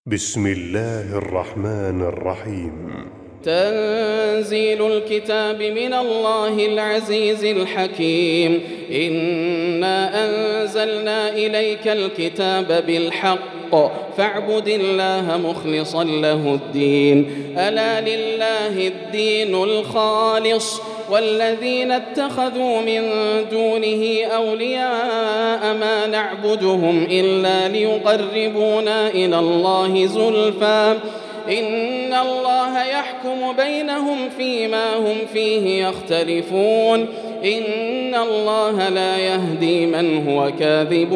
بسم الله الرحمن الرحيم. تنزيل الكتاب من الله العزيز الحكيم. إنا أنزلنا إليك الكتاب بالحق فاعبد الله مخلصا له الدين. ألا لله الدين الخالص والذين اتخذوا من دونه أولياء ما نعبدهم إلا ليقربونا إلى الله زلفى إن الله يحكم بينهم فيما هم فيه يختلفون. إن الله لا يهدي من هو كاذب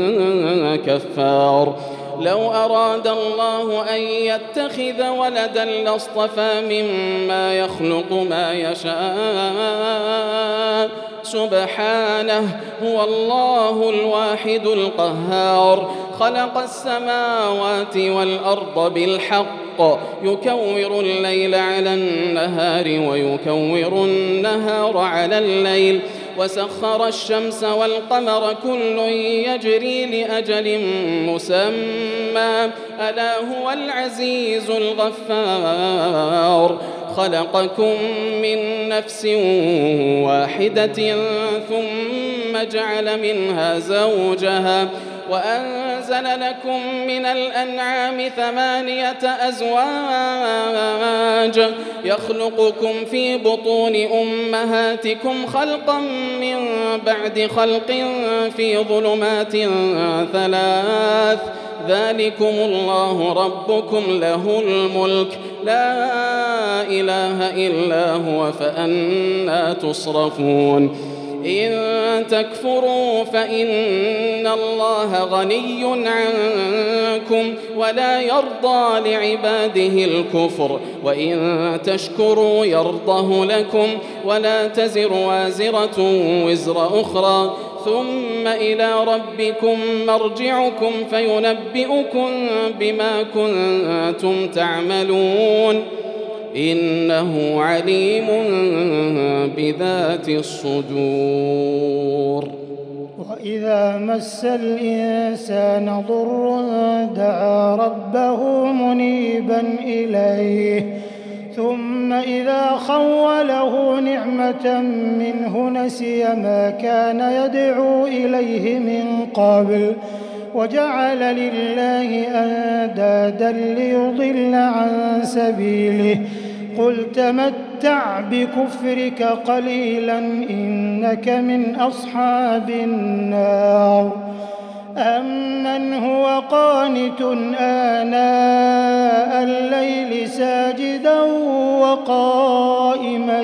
كفار. لو أراد الله أن يتخذ ولدا لاصطفى مما يخلق ما يشاء سبحانه هو الله الواحد القهار. خلق السماوات والأرض بالحق يكور الليل على النهار ويكور النهار على الليل وسخر الشمس والقمر كل يجري لأجل مسمى ألا هو العزيز الغفار. خلقكم من نفس واحدة ثم جعل منها زوجها وأنزل لكم من الأنعام 8 أزواج يخلقكم في بطون أمهاتكم خلقا من بعد خلق في ظلمات 3 ذلكم الله ربكم له الملك لا إله إلا هو فأنى تصرفون. إن تكفروا فإن الله غني عنكم ولا يرضى لعباده الكفر وإن تشكروا يرضه لكم ولا تزر وازرة وزر أخرى ثم إلى ربكم مرجعكم فينبئكم بما كنتم تعملون إنه عليم بذات الصدور. وإذا مس الإنسان ضر دعا ربه منيبا إليه ثم إذا خوله نعمة منه نسي ما كان يدعو إليه من قبل وجعل لله أندادا ليضل عن سبيله قل تمتع بكفرك قليلا إنك من أصحاب النار. أمن هو قانت آناء الليل ساجدا وقائما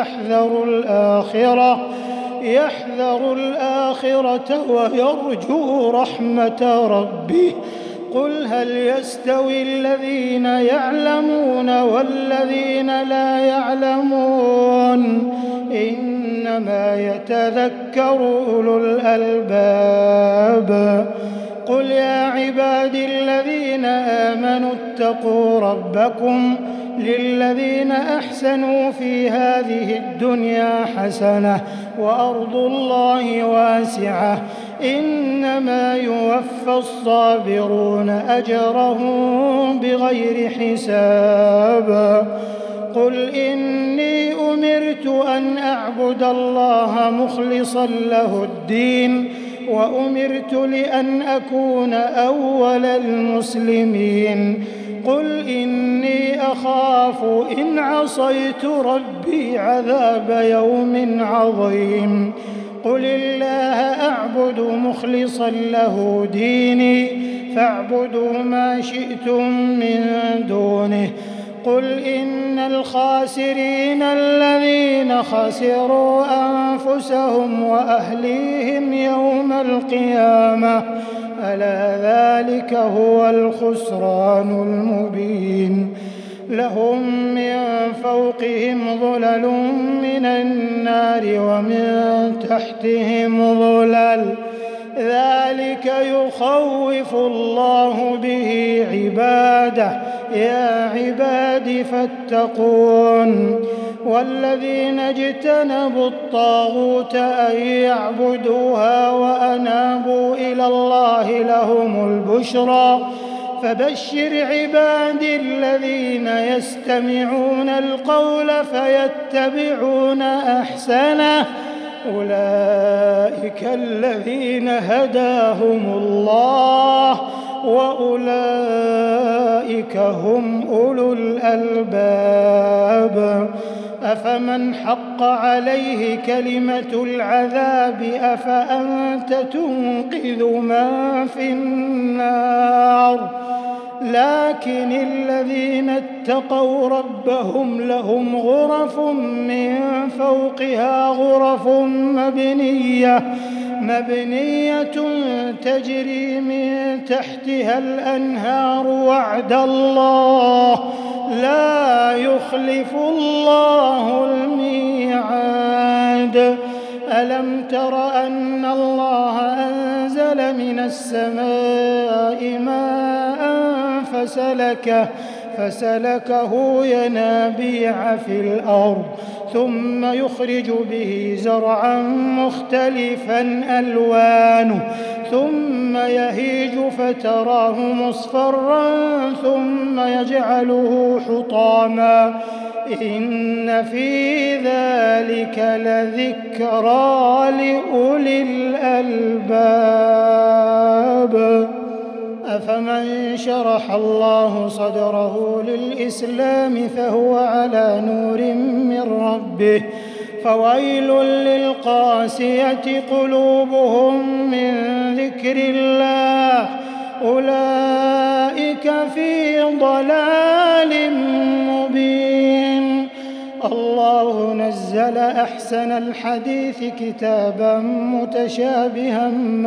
يحذر الآخرة ويرجو رحمة ربه قل هل يستوي الذين يعلمون والذين لا يعلمون إنما يتذكر أولو الألباب. قل يا عبادي الذين آمنوا اتقوا ربكم للذين أحسنوا في هذه الدنيا حسنة وأرض الله واسعة إنما يوفى الصابرون أجرهم بغير حساب. قل إني أمرت أن أعبد الله مخلصا له الدين وأمرت لأن أكون أول المسلمين. قل إني أخاف إن عصيت ربي عذاب يوم عظيم. قل الله أعبد مخلصا له ديني فاعبدوا ما شئتم من دونه. قل إن الخاسرين الذين خسروا أنفسهم وأهليهم يوم القيامة ألا ذلك هو الخسران المبين. لهم من فوقهم ظلل من النار ومن تحتهم ظلل ذلك يخوف الله به عباده يا عباد فاتقون. والذين اجتنبوا الطاغوت أن يعبدوها وأنابوا إلى الله لهم البشرى فبشر عبادي الذين يستمعون القول فيتبعون أحسنه أولئك الذين هداهم الله وأولئك هم أولو الألباب أفمن حق عليه كلمة العذاب أفأنت تنقذ من في النار لكن الذين اتقوا ربهم لهم غرف من فوقها غرف مبنية تجري من تحتها الأنهار وعد الله لا يخلف الله الميعاد ألم تر أن الله أنزل من السماء ماء فسلكه ينابيع في الأرض ثم يخرج به زرعا مختلفا ألوانه ثم يهيج فتراه مصفرا ثم يجعله حطاما إن في ذلك لذكرى لأولي الألباب أفمن شرح الله صدره للإسلام فهو على نور من ربه فويل للقاسية قلوبهم من ذكر الله أولئك في ضلال مبين الله نزل أحسن الحديث كتابا متشابها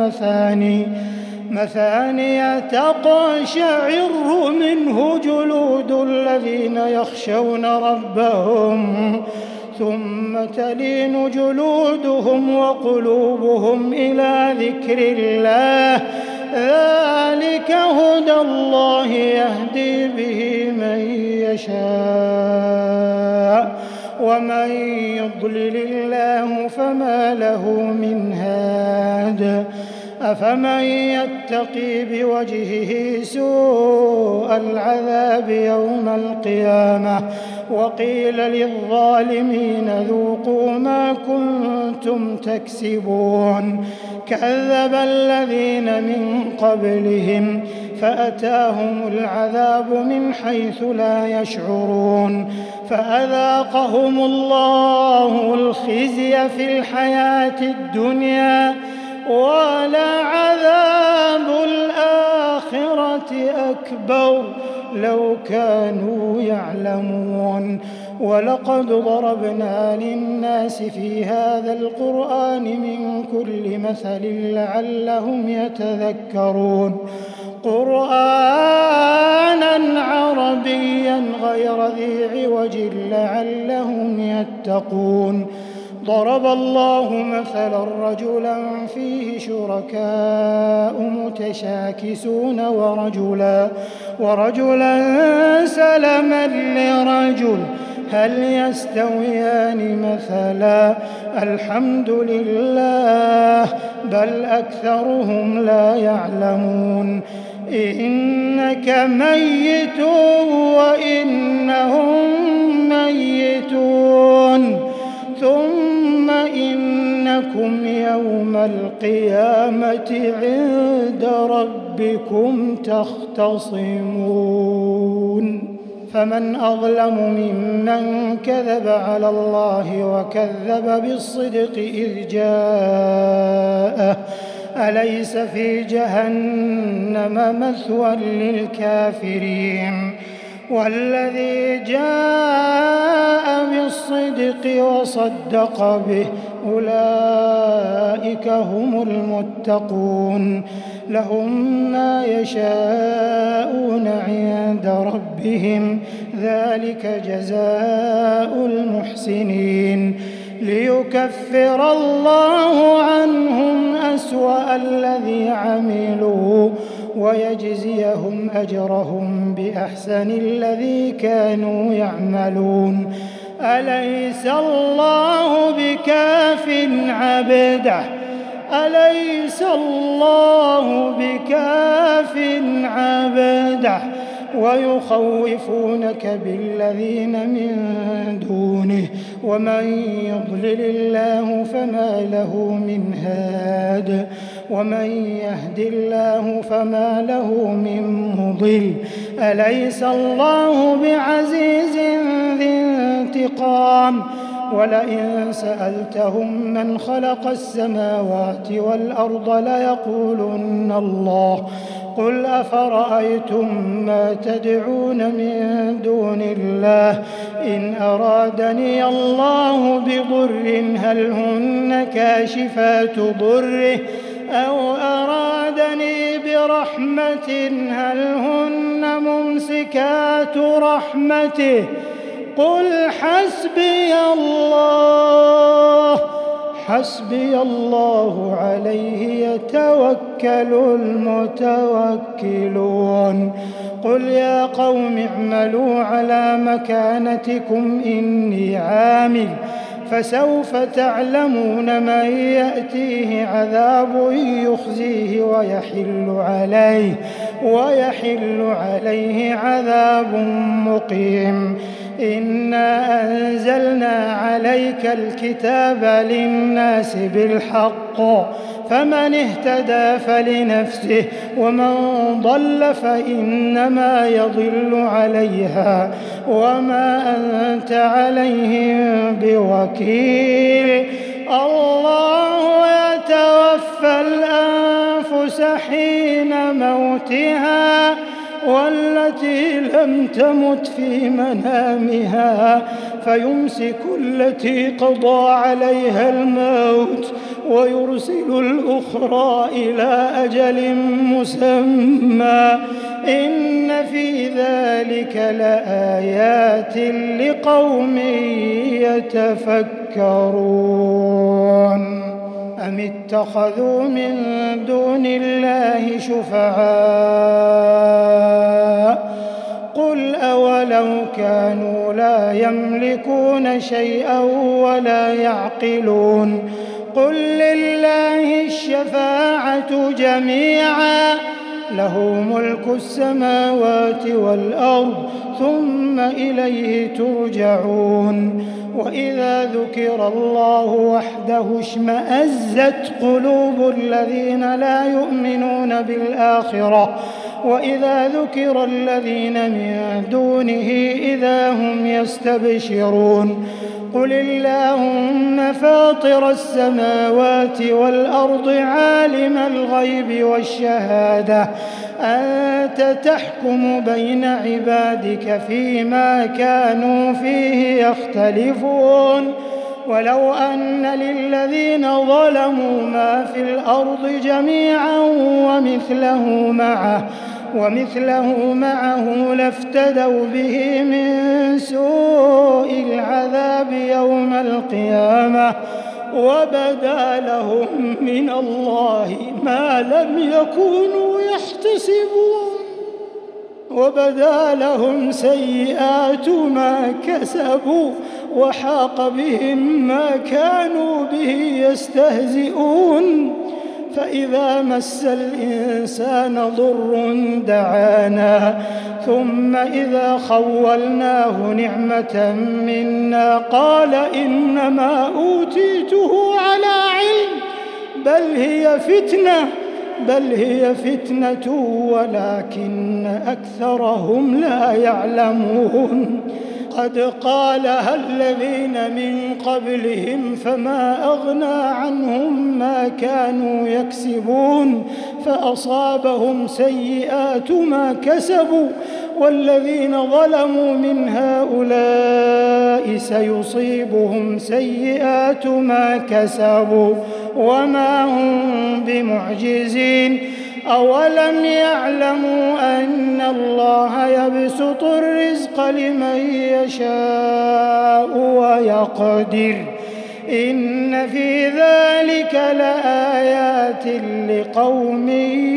مثانية تقشعر منه جلود الذين يخشون ربهم ثم تلين جلودهم وقلوبهم إلى ذكر الله ذلك هدى الله يهدي به من يشاء ومن يضلل الله فما له من هاد أفمن يتقي بوجهه سوء العذاب يوم القيامة وقيل للظالمين ذوقوا ما كنتم تكسبون كذب الذين من قبلهم فأتاهم العذاب من حيث لا يشعرون فأذاقهم الله الخزي في الحياة الدنيا ولعذاب الآخرة أكبر لو كانوا يعلمون ولقد ضربنا للناس في هذا القرآن من كل مثل لعلهم يتذكرون قرآنا عربيا غير ذي عوج لعلهم يتقون ضرب الله مثلا رجلا فيه شركاء متشاكسون ورجلا سلما لرجل هل يستويان مثلا الحمد لله بل أكثرهم لا يعلمون إنك ميت وإنهم ميتون ثم إنكم يوم القيامة عند ربكم تختصمون فمن أظلم ممن كذب على الله وكذب بالصدق إذ جاءه أليس في جهنم مثوى للكافرين والذي جاء بالصدق وصدق به أولئك هم المتقون لهم ما يشاءون عند ربهم ذلك جزاء المحسنين ليكفر الله عنهم أسوأ الذي عملوا ويجزيهم أجرهم بأحسن الذي كانوا يعملون أليس الله بكاف عبده أليس الله بكاف عبده ويخوفونك بالذين من دونه ومن يضلل الله فما له من هاد ومن يهد الله فما له من مضل أليس الله بعزيز ذي انتقام ولئن سألتهم من خلق السماوات والأرض ليقولن الله قل أفرأيتم ما تدعون من دون الله إن أرادني الله بضر هل هن كاشفات ضره أو أرادني برحمة هل هن ممسكات رحمته قل حسبي الله عليه يتوكل المتوكلون قل يا قوم اعملوا على مكانتكم إني عامل فسوف تعلمون من يأتيه عذاب يخزيه ويحل عليه عذاب مقيم إنا أنزلنا عليك الكتاب للناس بالحق فمن اهتدى فلنفسه ومن ضل فإنما يضل عليها وما أنت عليهم بوكيل الله يتوفى الأنفس حين موتها والتي لم تمت في منامها فيمسك التي قضى عليها الموت ويرسل الأخرى إلى أجل مسمى إن في ذلك لآيات لقوم يتفكرون أم اتخذوا من دون الله شفعاء قل أولو كانوا لا يملكون شيئا ولا يعقلون قل لله الشفاعة جميعا له ملك السماوات والأرض ثم إليه ترجعون وإذا ذكر الله وحده اشمأزت قلوب الذين لا يؤمنون بالآخرة وإذا ذكر الذين من دونه إذا هم يستبشرون قل اللهم فاطر السماوات والأرض عالم الغيب والشهادة أنت تحكم بين عبادك فيما كانوا فيه يختلفون ولو أن للذين ظلموا ما في الأرض جميعا ومثله معه لافتدوا به من سوء العذاب يوم القيامة وبدا لهم من الله ما لم يكونوا يحتسبون وبدا لهم سيئات ما كسبوا وحاق بهم ما كانوا به يستهزئون فإذا مس الإنسان ضر دعانا ثم إذا خولناه نعمة منا قال إنما أوتيته على علم بل هي فتنة ولكن أكثرهم لا يعلمون قد قالها الذين من قبلهم فما أغنى عنهم ما كانوا يكسبون فأصابهم سيئات ما كسبوا والذين ظلموا من هؤلاء سيصيبهم سيئات ما كسبوا وما هم بمعجزين أولم يعلموا أن الله يبسط الرزق لمن يشاء ويقدر إن في ذلك لآيات لقوم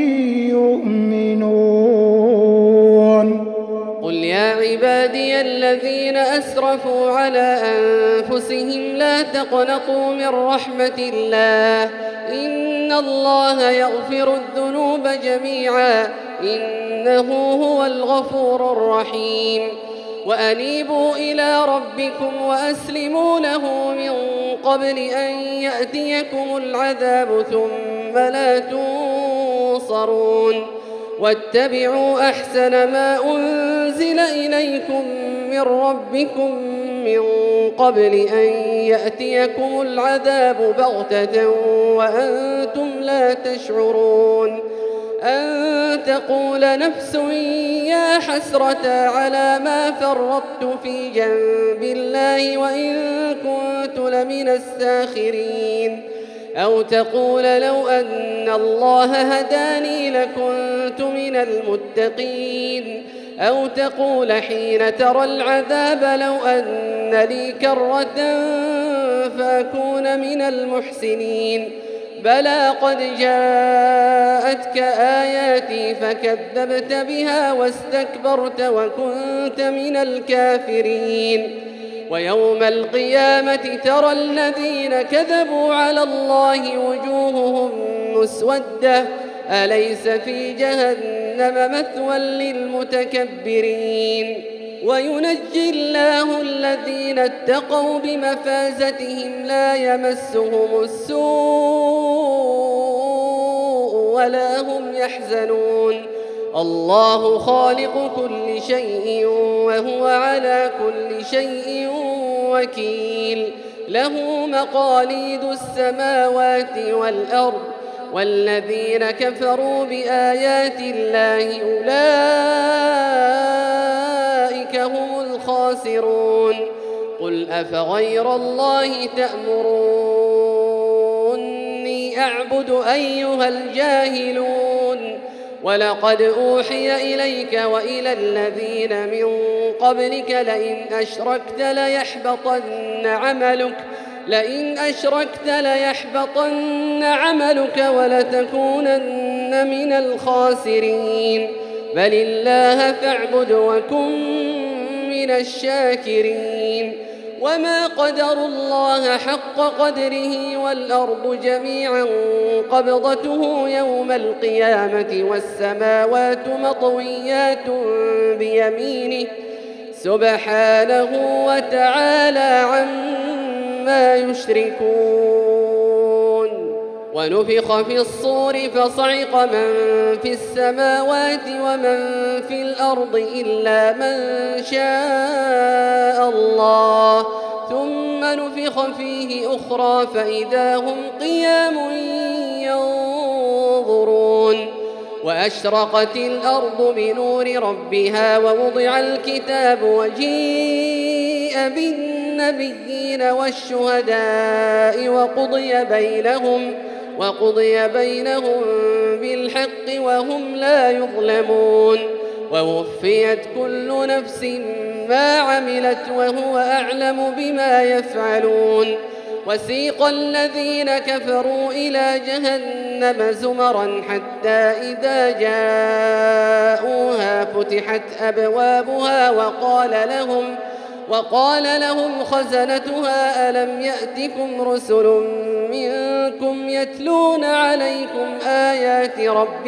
يؤمنون قل يا عبادي الذين أسرفوا على أنفسهم لا تقنطوا من رحمة الله إن إن الله يغفر الذنوب جميعا إنه هو الغفور الرحيم وأنيبوا إلى ربكم وأسلموا له من قبل أن يأتيكم العذاب ثم لا تنصرون واتبعوا أحسن ما أنزل إليكم من ربكم من قبل أن يأتيكم العذاب بغتة وأنتم لا تشعرون أن تقول نفس يا حسرة على ما فرطت في جنب الله وإن كنت لمن الساخرين أو تقول لو أن الله هداني لكنت من المتقين أو تقول حين ترى العذاب لو أن لي كرة فأكون من المحسنين بلى قد جاءتك آياتي فكذبت بها واستكبرت وكنت من الكافرين ويوم القيامة ترى الذين كذبوا على الله وجوههم مسودة أليس في جهنم مثوى للمتكبرين وينجي الله الذين اتقوا بمفازتهم لا يمسهم السوء ولا هم يحزنون الله خالق كل شيء وهو على كل شيء وكيل له مقاليد السماوات والأرض والذين كفروا بآيات الله أولئك هم الخاسرون قل أفغير الله تأمروني أعبد أيها الجاهلون ولقد أوحي إليك وإلى الذين من قبلك لئن أشركت ليحبطن عملك ولتكونن من الخاسرين بل الله فاعبد وكن من الشاكرين وما قدروا الله حق قدره والأرض جميعا قبضته يوم القيامة والسماوات مطويات بيمينه سبحانه وتعالى عما يشركون ونفخ في الصور فصعق من في السماوات ومن في الأرض إلا من شاء الله ثم نفخ فيه أخرى فإذا هم قيام ينظرون وأشرقت الأرض بنور ربها ووضع الكتاب وجيء بالنبيين والشهداء وقضي بينهم بالحق وهم لا يظلمون ووفيت كل نفس ما عملت وهو أعلم بما يفعلون وسيق الذين كفروا إلى جهنم زمرا حتى إذا جاءوها فتحت أبوابها وقال لهم خزنتها ألم يأتكم رسل منكم يتلون عليكم آيات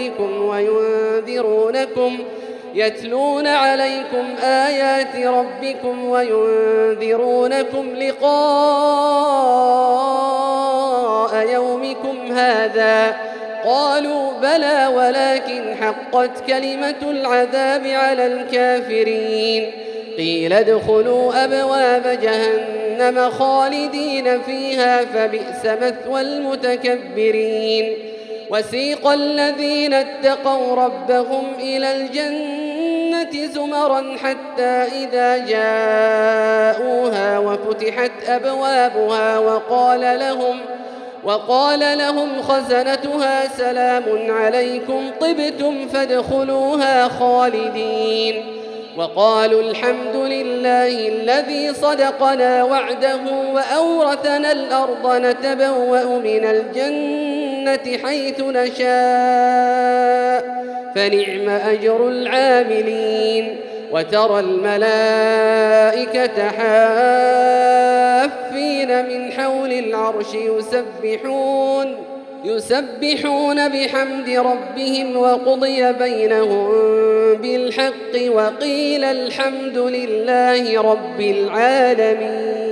ربكم وينذرونكم لقاء يومكم هذا قالوا بلى ولكن حقت كلمة العذاب على الكافرين قيل ادخلوا أبواب جهنم خالدين فيها فبئس مثوى المتكبرين وسيق الذين اتقوا ربهم إلى الجنة زمرا حتى إذا جاءوها وفتحت أبوابها وقال لهم خزنتها سلام عليكم طبتم فادخلوها خالدين وقالوا الحمد لله الذي صدقنا وعده وأورثنا الأرض نتبوأ من الجنة حيث نشاء فنعم أجر العاملين وترى الملائكة حافين من حول العرش يسبحون بحمد ربهم وقضي بينهم بالحق وقيل الحمد لله رب العالمين.